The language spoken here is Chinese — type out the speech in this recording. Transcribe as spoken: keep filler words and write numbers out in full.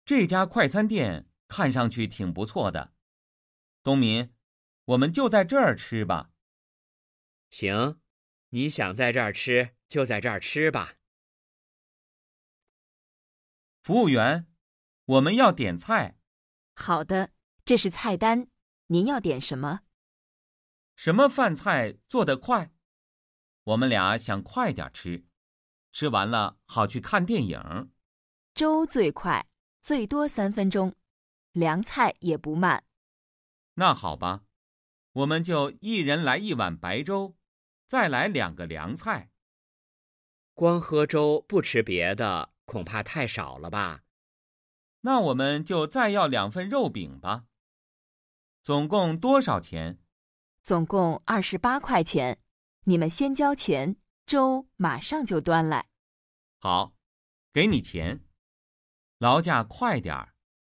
这家快餐店看上去挺不错的。东民，我们就在这儿吃吧。 行，你想在这儿吃，就在这儿吃吧。 服务员，我们要点菜。 好的，这是菜单，您要点什么？ 什么饭菜做得快？我们俩想快点吃，吃完了好去看电影。 粥最快，最多三分钟，凉菜也不慢。 那好吧，我们就一人来一碗白粥，再来两个凉菜。 光喝粥不吃别的，恐怕太少了吧？ 那我们就再要两份肉饼吧。总共多少钱？ 总共二十八块钱，你们先交钱，粥马上就端来。 好，给你钱。劳驾快点儿，